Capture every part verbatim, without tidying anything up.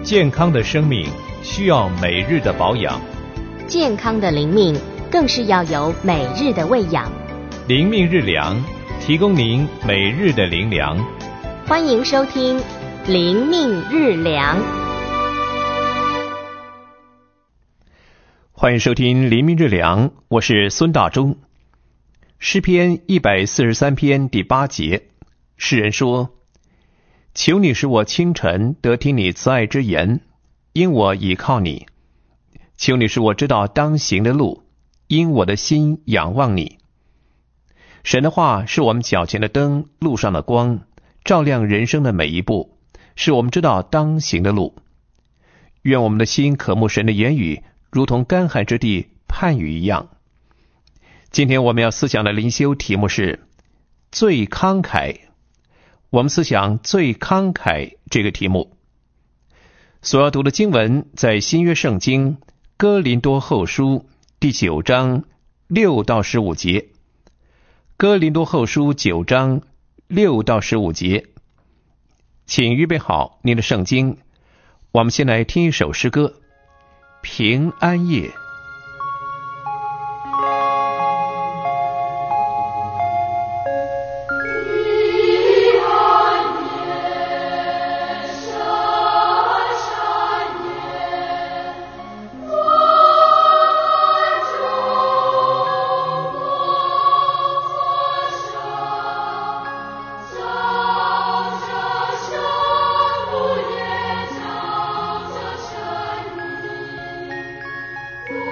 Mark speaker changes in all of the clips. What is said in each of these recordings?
Speaker 1: 健康的生命需要每日的保养，
Speaker 2: 健康的灵命更是要有每日的喂养。
Speaker 1: 灵命日粮，提供您每日的灵粮。
Speaker 2: 欢迎收听灵命日粮。
Speaker 1: 欢迎收听灵命日粮，我是孙大中。诗篇一百四十三篇第八节，诗人说：求你使我清晨得听你慈爱之言，因我倚靠你。求你使我知道当行的路，因我的心仰望你。神的话是我们脚前的灯，路上的光，照亮人生的每一步，是我们知道当行的路。愿我们的心渴慕神的言语，如同干旱之地盼雨一样。今天我们要思想的灵修题目是最慷慨。我们思想最慷慨这个题目。所要读的经文在新约圣经哥林多后书第九章六到十五节。哥林多后书九章六到十五节。请预备好您的圣经，我们先来听一首诗歌，平安夜。
Speaker 3: 我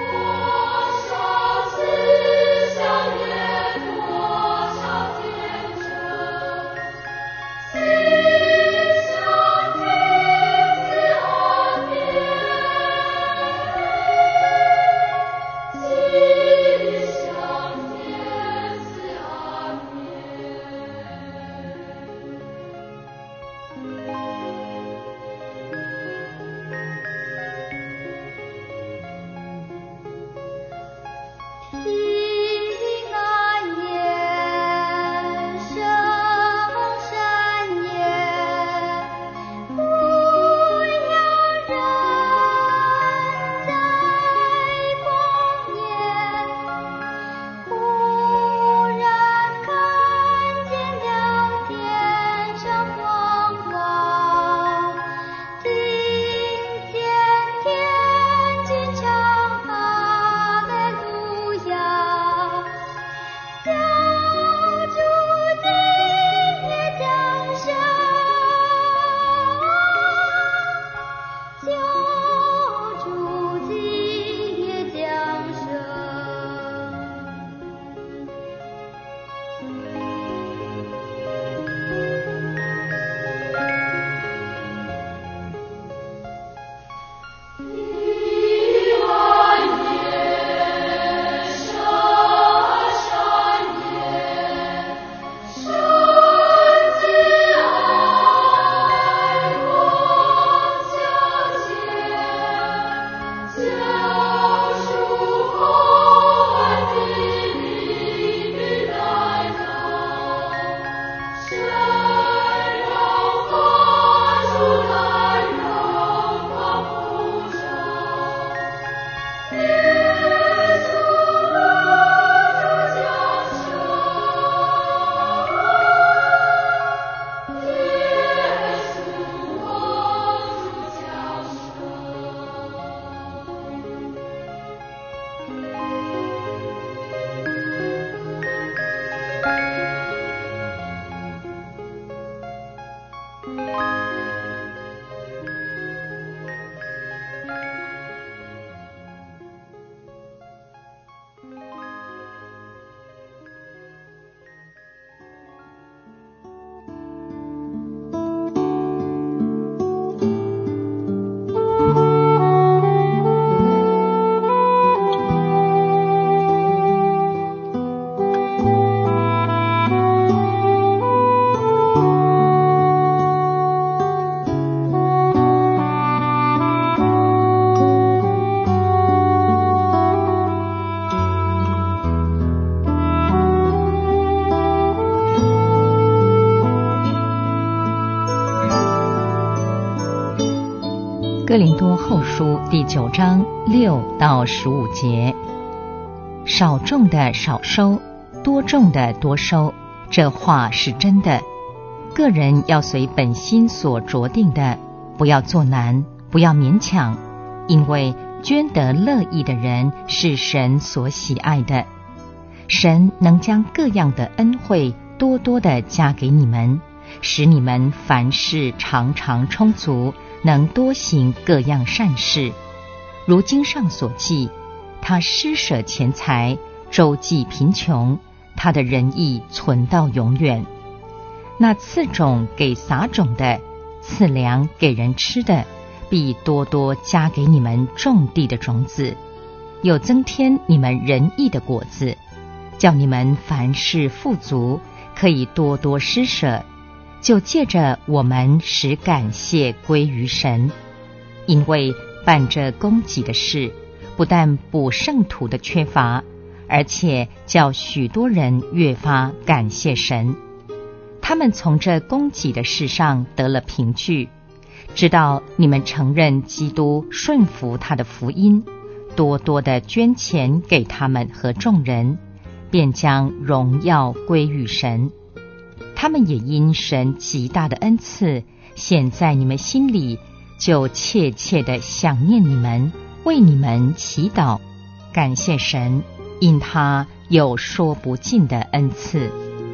Speaker 3: 哥林多后书第九章六到十五节，少种的少收，多种的多收，这话是真的。个人要随本心所酌定的，不要做难，不要勉强，因为捐得乐意的人是神所喜爱的。神能将各样的恩惠多多的加给你们，使你们凡事常常充足，能多行各样善事。如经上所记，他施舍钱财，周济贫穷，他的仁义存到永远。那赐种给撒种的，赐粮给人吃的，必多多加给你们种地的种子，又增添你们仁义的果子，叫你们凡事富足，可以多多施舍，就借着我们使感谢归于神。因为办这供给的事，不但补圣徒的缺乏，而且叫许多人越发感谢神。他们从这供给的事上得了凭据，知道你们承认基督，顺服他的福音，多多的捐钱给他们和众人，便将荣耀归于神。他们也因神极大的恩赐显在你们心里，就切切的想念你们，为你们祈祷，感谢神，因他有说不尽的恩赐。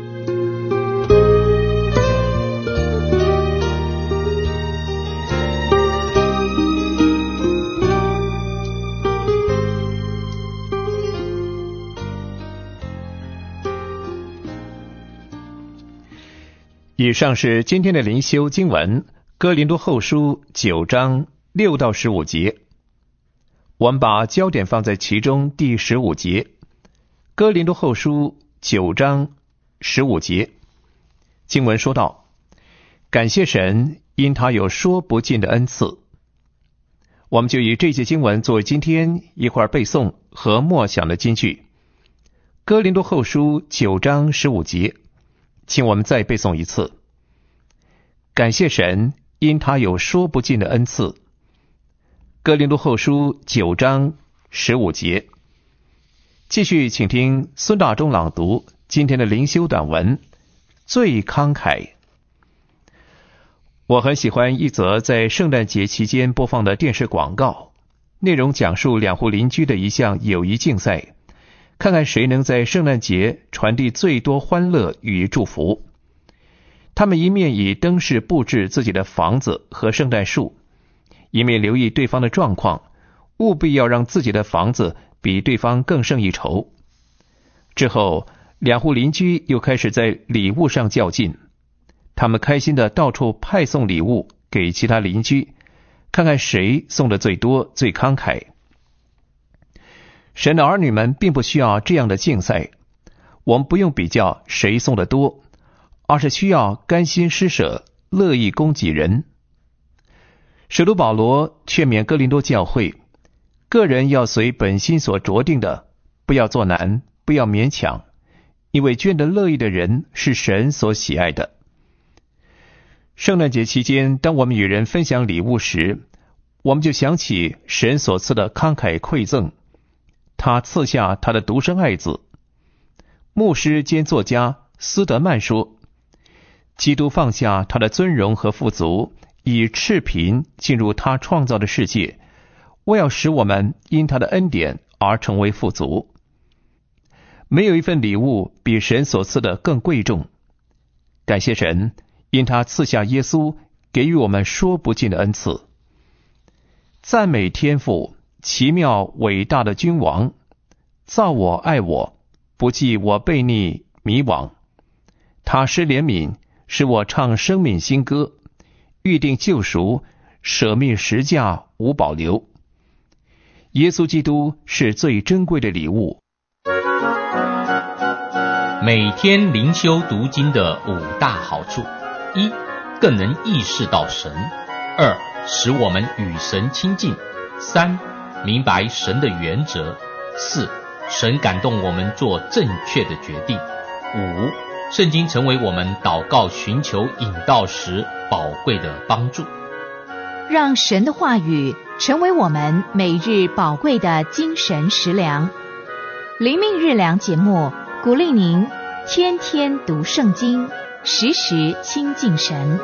Speaker 1: 以上是今天的灵修经文，哥林多后书九章六到十五节。我们把焦点放在其中第十五节，哥林多后书九章十五节，经文说道：感谢神，因他有说不尽的恩赐。我们就以这节经文作为今天一会儿背诵和默想的金句。哥林多后书九章十五节，请我们再背诵一次。感谢神，因他有说不尽的恩赐。哥林多后书九章十五节。继续请听孙大中朗读今天的灵修短文，最慷慨。我很喜欢一则在圣诞节期间播放的电视广告，内容讲述两户邻居的一项友谊竞赛，看看谁能在圣诞节传递最多欢乐与祝福。他们一面以灯饰布置自己的房子和圣诞树，一面留意对方的状况，务必要让自己的房子比对方更胜一筹。之后，两户邻居又开始在礼物上较劲，他们开心地到处派送礼物给其他邻居，看看谁送的最多最慷慨。神的儿女们并不需要这样的竞赛，我们不用比较谁送的多，而是需要甘心施舍，乐意供给人。使徒保罗劝勉哥林多教会，个人要随本心所酌定的，不要做难，不要勉强，因为捐得乐意的人是神所喜爱的。圣诞节期间，当我们与人分享礼物时，我们就想起神所赐的慷慨馈赠，他赐下他的独生爱子。牧师兼作家斯德曼说，基督放下他的尊荣和富足，以赤贫进入他创造的世界，为要使我们因他的恩典而成为富足。没有一份礼物比神所赐的更贵重。感谢神，因他赐下耶稣，给予我们说不尽的恩赐。赞美天父，奇妙伟大的君王，造我爱我，不计我悖逆迷惘。他施怜悯，使我唱生命新歌，预定救赎，舍命十架无保留。耶稣基督是最珍贵的礼物。
Speaker 4: 每天灵修读经的五大好处：一、更能意识到神；二、使我们与神亲近；三、明白神的原则；四、神感动我们做正确的决定；五、圣经成为我们祷告寻求引导时宝贵的帮助。
Speaker 5: 让神的话语成为我们每日宝贵的精神食粮。灵命日粮节目鼓励您天天读圣经，时时亲近神。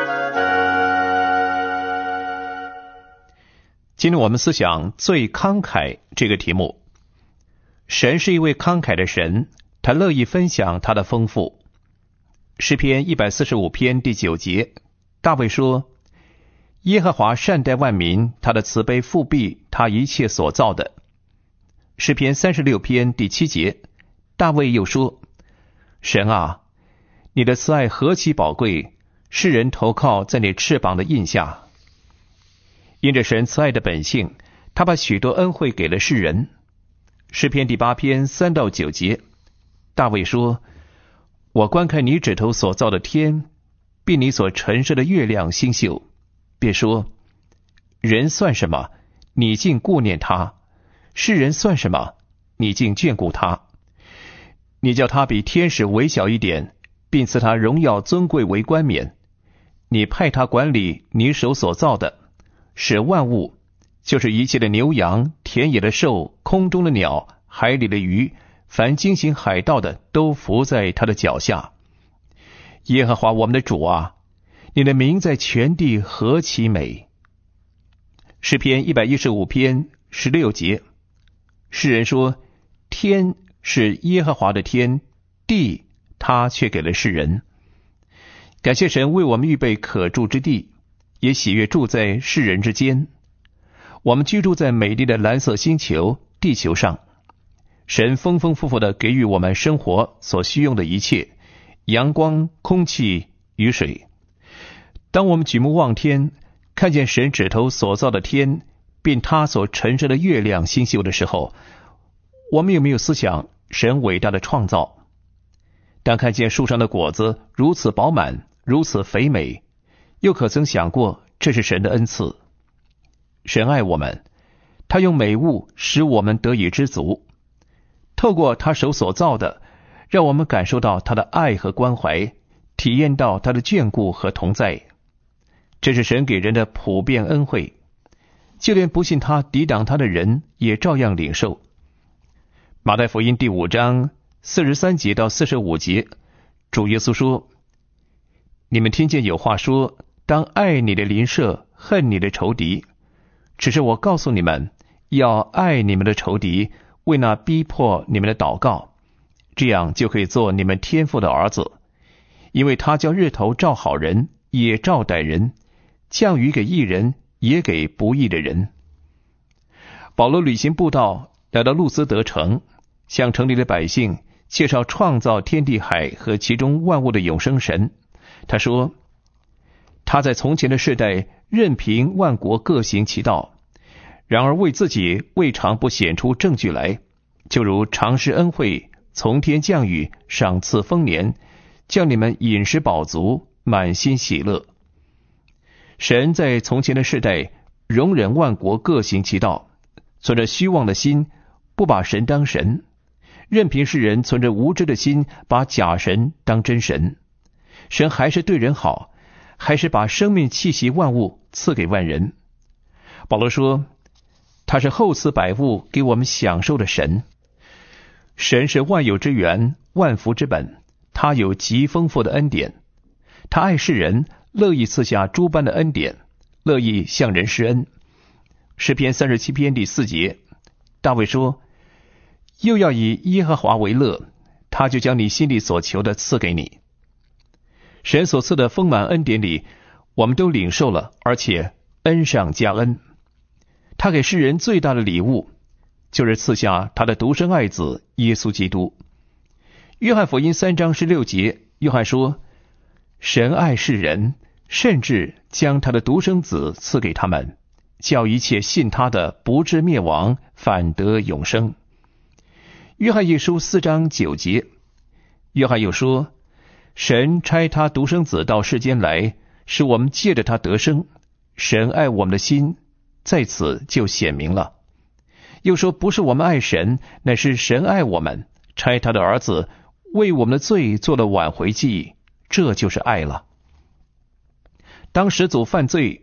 Speaker 1: 今天我们思想最慷慨这个题目。神是一位慷慨的神，他乐意分享他的丰富。诗篇一百四十五篇第九节，大卫说，耶和华善待万民，他的慈悲复庇他一切所造的。诗篇三十六篇第七节，大卫又说，神啊，你的慈爱何其宝贵，世人投靠在你翅膀的印下。因着神慈爱的本性，他把许多恩惠给了世人。诗篇第八篇三到九节，大卫说，我观看你指头所造的天，并你所陈设的月亮星宿，便说，人算什么，你竟顾念他；世人算什么，你竟眷顾他。你叫他比天使微小一点，并赐他荣耀尊贵为冠冕。你派他管理你手所造的，使万物，就是一切的牛羊、田野的兽、空中的鸟、海里的鱼，凡经行海道的，都伏在他的脚下。耶和华我们的主啊，你的名在全地何其美。诗篇一百一十五篇十六节，诗人说，天是耶和华的天，地他却给了世人。感谢神为我们预备可住之地，也喜悦住在世人之间。我们居住在美丽的蓝色星球地球上，神丰丰富富地给予我们生活所需用的一切，阳光、空气、雨水。当我们举目望天，看见神指头所造的天，并他所陈设的月亮星宿的时候，我们有没有思想神伟大的创造？当看见树上的果子如此饱满，如此肥美，又可曾想过这是神的恩赐？神爱我们，他用美物使我们得以知足，透过他手所造的，让我们感受到他的爱和关怀，体验到他的眷顾和同在。这是神给人的普遍恩惠，就连不信他、抵挡他的人也照样领受。马太福音第五章四十三节到四十五节，主耶稣说，你们听见有话说，当爱你的邻舍，恨你的仇敌。只是我告诉你们，要爱你们的仇敌，为那逼迫你们的祷告，这样就可以做你们天父的儿子。因为他叫日头照好人，也照歹人，降雨给义人，也给不义的人。保罗旅行布道，来到路斯德城，向城里的百姓介绍创造天地海和其中万物的永生神。他说，他在从前的世代任凭万国各行其道，然而为自己未尝不显出证据来，就如常施恩惠，从天降雨，赏赐丰年，叫你们饮食饱足，满心喜乐。神在从前的世代容忍万国各行其道，存着虚妄的心，不把神当神，任凭世人存着无知的心，把假神当真神。神还是对人好，还是把生命气息万物赐给万人。保罗说，他是厚赐百物给我们享受的神。神是万有之源，万福之本，他有极丰富的恩典。他爱世人，乐意赐下诸般的恩典，乐意向人施恩。诗篇三十七篇第四节，大卫说，又要以耶和华为乐，他就将你心里所求的赐给你。神所赐的丰满恩典里，我们都领受了，而且恩上加恩。他给世人最大的礼物，就是赐下他的独生爱子耶稣基督。约翰福音三章十六节，约翰说，神爱世人，甚至将他的独生子赐给他们，叫一切信他的不至灭亡，反得永生。约翰一书四章九节，约翰又说，神差他独生子到世间来，使我们借着他得生。神爱我们的心在此就显明了。又说，不是我们爱神，乃是神爱我们，差他的儿子为我们的罪做了挽回祭，这就是爱了。当始祖犯罪，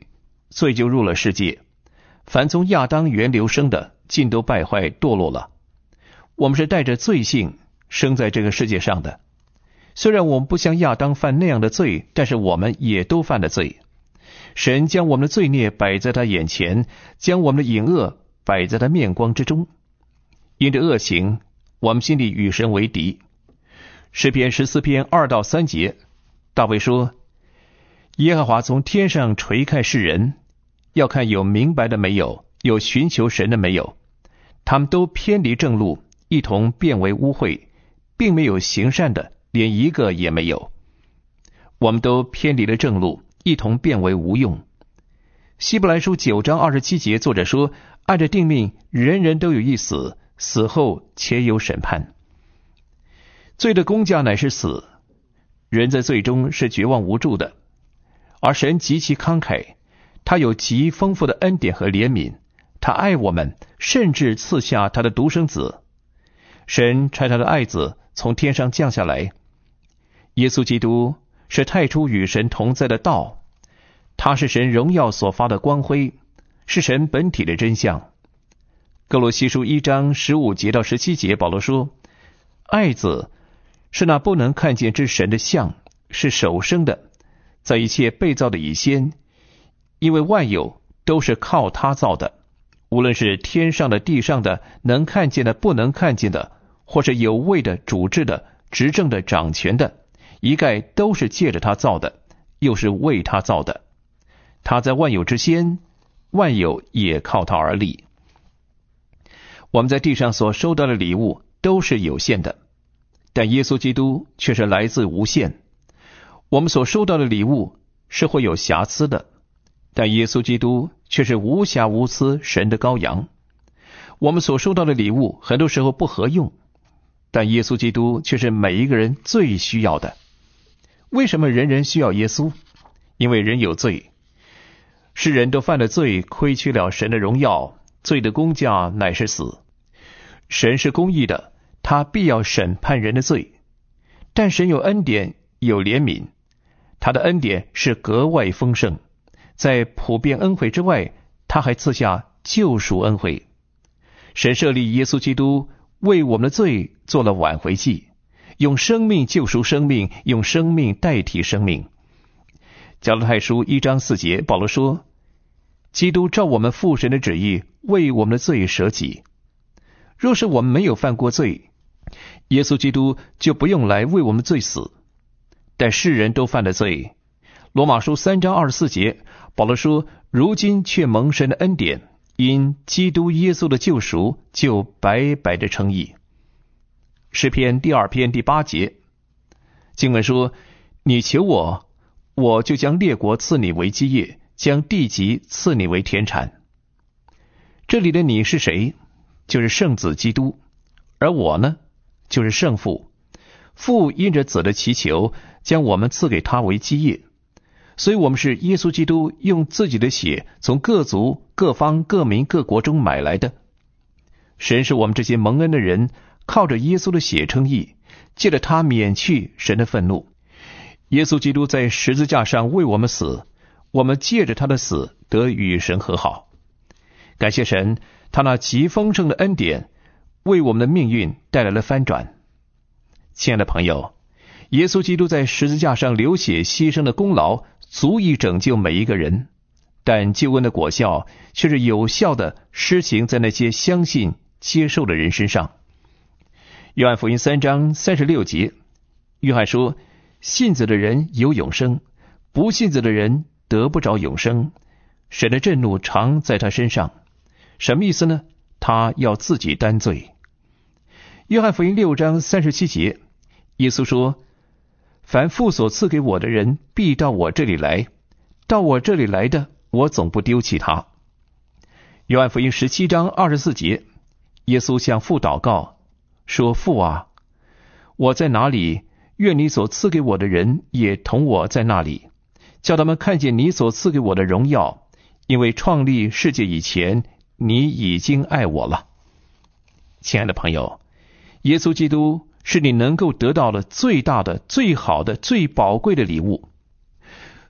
Speaker 1: 罪就入了世界，凡从亚当源流生的，尽都败坏堕落了。我们是带着罪性生在这个世界上的。虽然我们不像亚当犯那样的罪，但是我们也都犯了罪。神将我们的罪孽摆在他眼前，将我们的隐恶摆在他面光之中。因着恶行，我们心里与神为敌。诗篇十四篇二到三节，大卫说：耶和华从天上垂看世人，要看有明白的没有，有寻求神的没有。他们都偏离正路，一同变为污秽，并没有行善的，连一个也没有。我们都偏离了正路，一同变为无用。希伯来书九章二十七节，作者说：按着定命，人人都有一死，死后且有审判。罪的工价乃是死，人在罪中是绝望无助的，而神极其慷慨，他有极丰富的恩典和怜悯，他爱我们，甚至赐下他的独生子。神差他的爱子从天上降下来。耶稣基督是太初与神同在的道，他是神荣耀所发的光辉，是神本体的真相。哥罗西书一章十五节到十七节，保罗说：爱子是那不能看见之神的像，是首生的，在一切被造的以先，因为万有都是靠他造的，无论是天上的地上的，能看见的不能看见的，或是有位的主治的执政的掌权的，一概都是借着他造的，又是为他造的。他在万有之先，万有也靠他而立。我们在地上所收到的礼物都是有限的，但耶稣基督却是来自无限。我们所收到的礼物是会有瑕疵的，但耶稣基督却是无瑕无疵神的羔羊。我们所收到的礼物很多时候不合用，但耶稣基督却是每一个人最需要的。为什么人人需要耶稣？因为人有罪，世人都犯了罪，亏缺了神的荣耀，罪的工价乃是死。神是公义的，他必要审判人的罪，但神有恩典，有怜悯，他的恩典是格外丰盛，在普遍恩惠之外，他还赐下救赎恩惠。神设立耶稣基督为我们的罪做了挽回祭，用生命救赎生命，用生命代替生命。加拉太书一章四节，保罗说：基督照我们父神的旨意为我们的罪舍己。若是我们没有犯过罪，耶稣基督就不用来为我们罪死，但世人都犯了罪。罗马书三章二十四节，保罗说：如今却蒙神的恩典，因基督耶稣的救赎，就白白的称义。诗篇第二篇第八节，经文说：你求我，我就将列国赐你为基业，将地极赐你为田产。这里的你是谁？就是圣子基督，而我呢，就是圣父。父因着子的祈求，将我们赐给他为基业，所以我们是耶稣基督用自己的血从各族各方各民各国中买来的。神是我们这些蒙恩的人靠着耶稣的血称义，借着他免去神的愤怒。耶稣基督在十字架上为我们死，我们借着他的死得与神和好。感谢神，他那极丰盛的恩典为我们的命运带来了翻转。亲爱的朋友，耶稣基督在十字架上流血牺牲的功劳足以拯救每一个人，但救恩的果效却是有效的施行在那些相信接受的人身上。约翰福音三章三十六节，约翰说：信子的人有永生，不信子的人得不着永生，神的震怒常在他身上。什么意思呢？他要自己担罪。约翰福音六章三十七节，耶稣说：凡父所赐给我的人必到我这里来，到我这里来的，我总不丢弃他。约翰福音十七章二十四节，耶稣向父祷告说：父啊，我在哪里，愿你所赐给我的人也同我在那里，叫他们看见你所赐给我的荣耀，因为创立世界以前，你已经爱我了。亲爱的朋友，耶稣基督是你能够得到的最大的、最好的、最宝贵的礼物。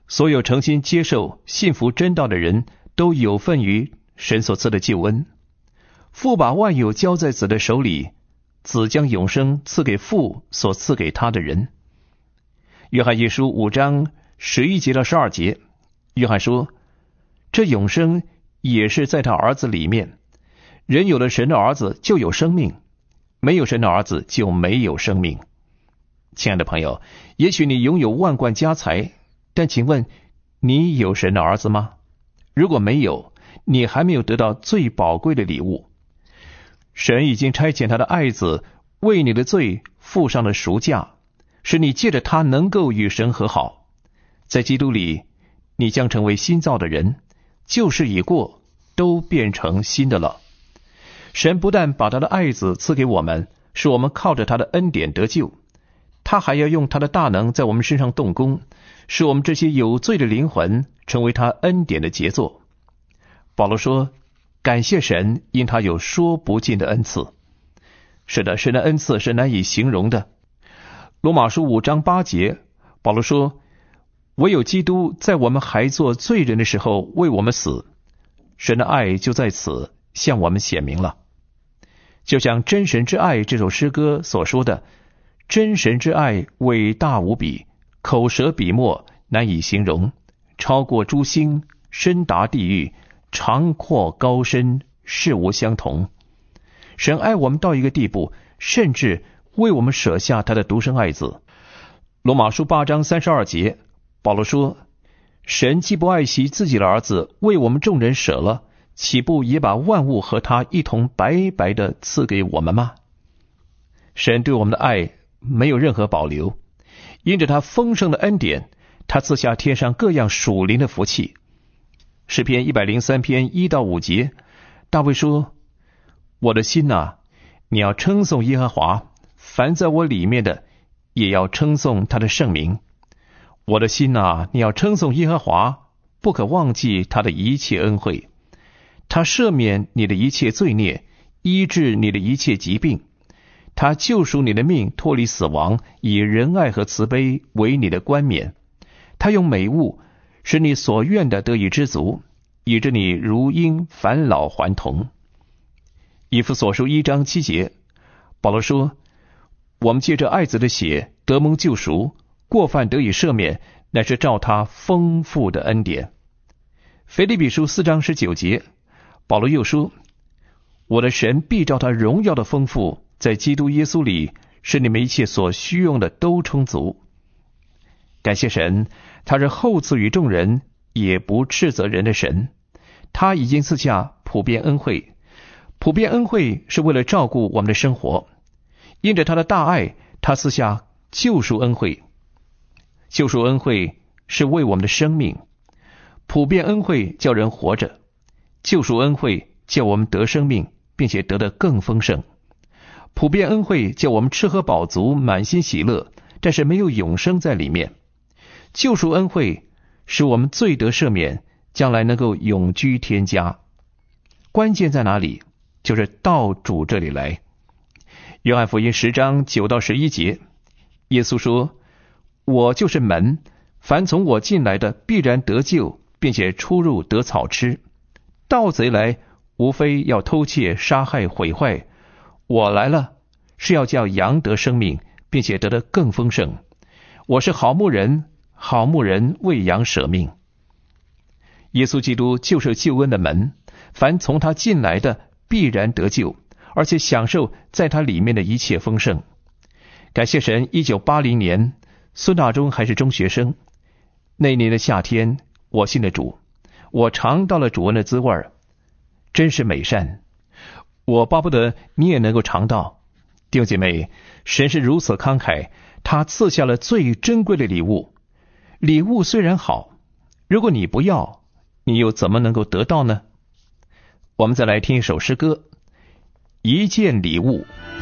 Speaker 1: 所有诚心接受信服真道的人都有份于神所赐的救恩。父把万有交在子的手里，子将永生赐给父所赐给他的人。约翰一书五章十一节到十二节，约翰说，这永生也是在他儿子里面。人有了神的儿子就有生命，没有神的儿子就没有生命。亲爱的朋友，也许你拥有万贯家财，但请问你有神的儿子吗？如果没有，你还没有得到最宝贵的礼物。神已经差遣他的爱子为你的罪付上了赎价，使你借着他能够与神和好。在基督里，你将成为新造的人，旧事已过，都变成新的了。神不但把他的爱子赐给我们，使我们靠着他的恩典得救，他还要用他的大能在我们身上动工，使我们这些有罪的灵魂成为他恩典的杰作。保罗说，感谢神，因他有说不尽的恩赐。是的，神的恩赐是难以形容的。罗马书五章八节，保罗说，唯有基督在我们还做罪人的时候为我们死，神的爱就在此向我们显明了。就像真神之爱这首诗歌所说的，真神之爱伟大无比，口舌笔墨难以形容，超过诸星，深达地狱，长阔高深，事无相同。神爱我们到一个地步，甚至为我们舍下他的独生爱子。罗马书八章三十二节，保罗说，神既不爱惜自己的儿子为我们众人舍了，岂不也把万物和他一同白白的赐给我们吗？神对我们的爱没有任何保留，因着他丰盛的恩典，他赐下天上各样属灵的福气。诗篇一百零三篇一到五节，大卫说，我的心啊，你要称颂耶和华，凡在我里面的也要称颂他的圣名。我的心啊，你要称颂耶和华，不可忘记他的一切恩惠。他赦免你的一切罪孽，医治你的一切疾病。他救赎你的命脱离死亡，以仁爱和慈悲为你的冠冕。他用美物使你所愿的得以知足，以致你如婴返老还童。以弗所书一章七节，保罗说，我们借着爱子的血得蒙救赎，过犯得以赦免，乃是照他丰富的恩典。腓立比书四章十九节，保罗又说，我的神必照他荣耀的丰富，在基督耶稣里，使你们一切所需用的都充足。感谢神，他是厚赐与众人，也不斥责人的神。他已经赐下普遍恩惠，普遍恩惠是为了照顾我们的生活。因着他的大爱，他赐下救赎恩惠。救赎恩惠是为我们的生命，普遍恩惠叫人活着，救赎恩惠叫我们得生命，并且得得更丰盛。普遍恩惠叫我们吃喝饱足，满心喜乐，但是没有永生在里面。救赎恩惠使我们罪得赦免，将来能够永居天家。关键在哪里？就是到主这里来。约翰福音十章九到十一节，耶稣说，我就是门，凡从我进来的必然得救，并且出入得草吃。盗贼来，无非要偷窃、杀害、毁坏。我来了，是要叫羊得生命，并且得得更丰盛。我是好牧人，好牧人为羊舍命。耶稣基督就是救恩的门，凡从他进来的必然得救，而且享受在他里面的一切丰盛。感谢神，一九八零年孙大中还是中学生，那年的夏天，我信了主，我尝到了主恩的滋味，真是美善。我巴不得你也能够尝到。弟兄姐妹，神是如此慷慨，他赐下了最珍贵的礼物。礼物虽然好，如果你不要，你又怎么能够得到呢？我们再来听一首诗歌，一件礼物。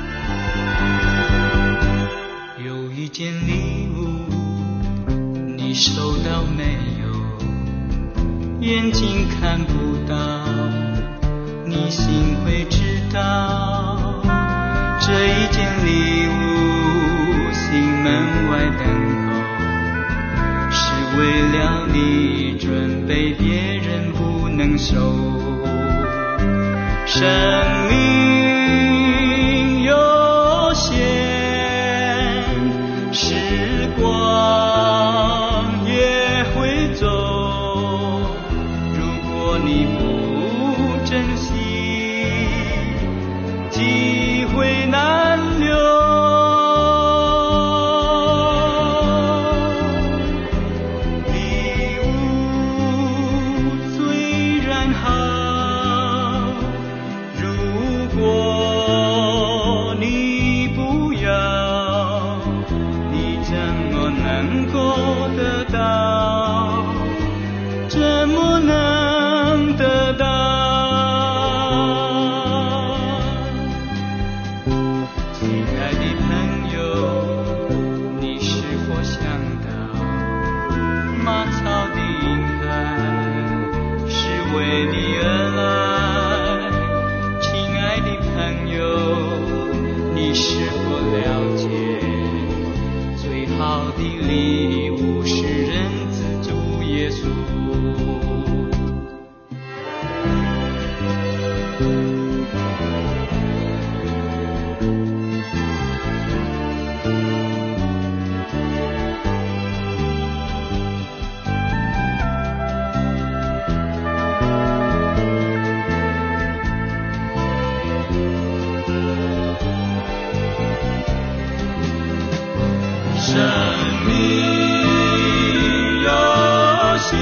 Speaker 6: 有一件礼物，你收到没有？眼睛看不到，你心会知道。这一件礼物，心门外等候，是为了你准备别人不能收。生命有限，时光也会走，如果你不珍惜，机会难留。礼物虽然好，如果你不要，你怎么能够得到？怎么能得到？亲爱的朋友，你是否想到马槽的婴孩是为你而来？亲爱的朋友，你是否了解最好的礼物是人子主耶稣？生命有限，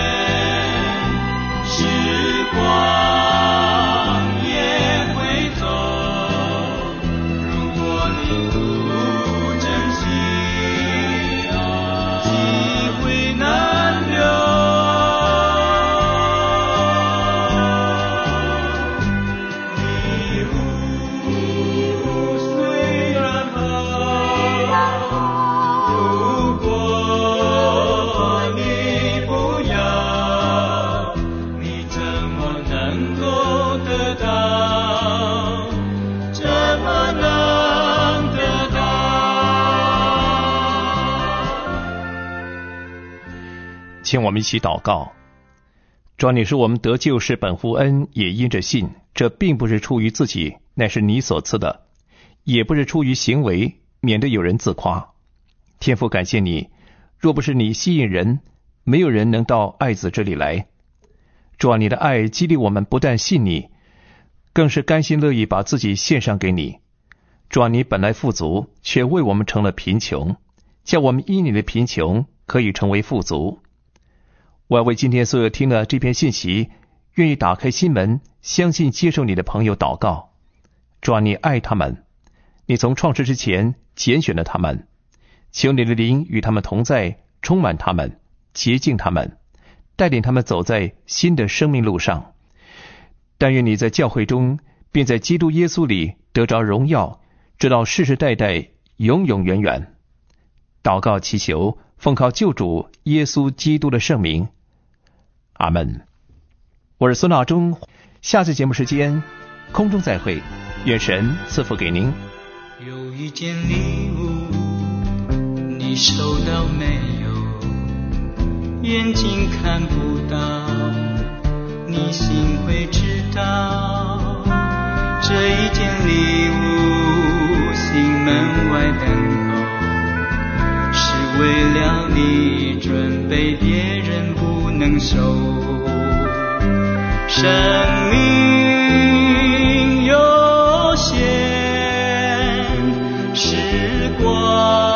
Speaker 6: 时光也会走，如果你不珍惜，机会难留。礼物虽然好，如果你不要，你怎么能够得到？怎么能得到？
Speaker 1: 请我们一起祷告。主啊，你是我们得救是本乎恩，也因着信，这并不是出于自己，乃是你所赐的，也不是出于行为，免得有人自夸。天父，感谢你，若不是你吸引人，没有人能到爱子这里来。主啊，你的爱激励我们不但信你，更是甘心乐意把自己献上给你。主啊，你本来富足，却为我们成了贫穷，叫我们因你的贫穷可以成为富足。我要为今天所有听了这篇信息，愿意打开心门，相信接受你的朋友祷告。主啊，你爱他们，你从创世之前拣选了他们，求你的灵与他们同在，充满他们，洁净他们，带领他们走在新的生命路上。但愿你在教会中，并在基督耶稣里得着荣耀，直到世世代代永永远远。祷告祈求，奉靠救主耶稣基督的圣名，阿们。我是孙老忠，下次节目时间空中再会，愿神赐福给您。
Speaker 6: 有一件礼物，你收到没有？眼睛看不到，你心会知道。这一件礼物，心门外等候，是为了你准备别人不能收。生命有限，时光